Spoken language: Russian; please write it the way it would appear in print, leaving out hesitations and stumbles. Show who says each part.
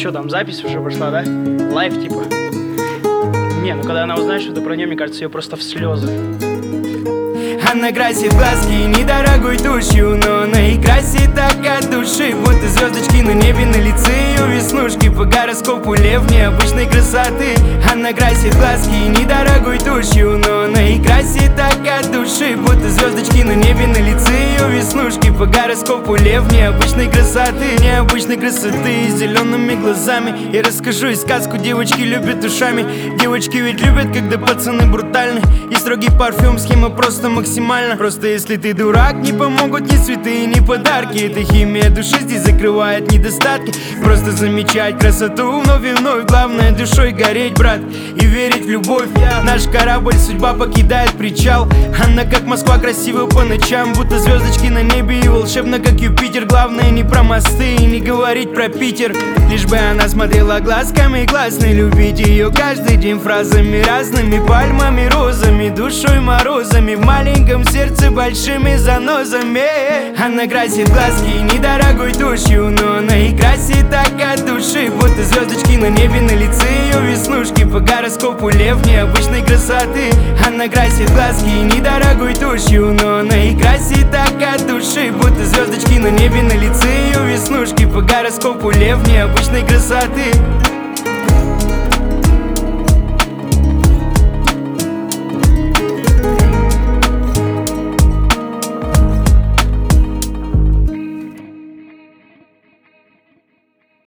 Speaker 1: что там, запись уже пошла, да? Лайв типа. Не, ну когда она узнает что-то про нее, мне кажется, ее просто в слезы.
Speaker 2: Она красит глазки недорогой тушью, но она и красит так от души, будто звездочки на небе, на лице ее веснушки. По гороскопу лев необычной красоты. Она красит глазки недорогой тушью, но она и красит так от души, будто звездочки на небе, на лице ее веснушки. По гороскопу лев необычной красоты, необычной красоты, с зелеными глазами. Я расскажу и сказку, девочки любят ушами. Девочки ведь любят, когда пацаны брутальны. И строгий парфюм, схема просто максимально. Просто если ты дурак, не помогут ни цветы, ни подарки. Эта химия души здесь закрывает недостатки. Просто замечать красоту вновь и вновь. Главное душой гореть, брат, и верить в любовь. Наш корабль судьба покидает причал. Она как Москва красива по ночам, будто звездочки на небе и волшебно как Юпитер. Главное не про мосты и не говорить про Питер. Лишь бы она смотрела глазками классной. Любить ее каждый день фразами разными, пальмами, розами, душой, морозами. В маленьком сердце большими занозами. Она красит глазки недорогой тушью, но она и красит так от души, будто звездочки на небе, на лице ее веснушки. По гороскопу лев необычной красоты. Она красит глазки недорогой тушью, но она и красит так от души, будто звездочки на небе, на лице ее веснушки. По гороскопу лев необычной красоты.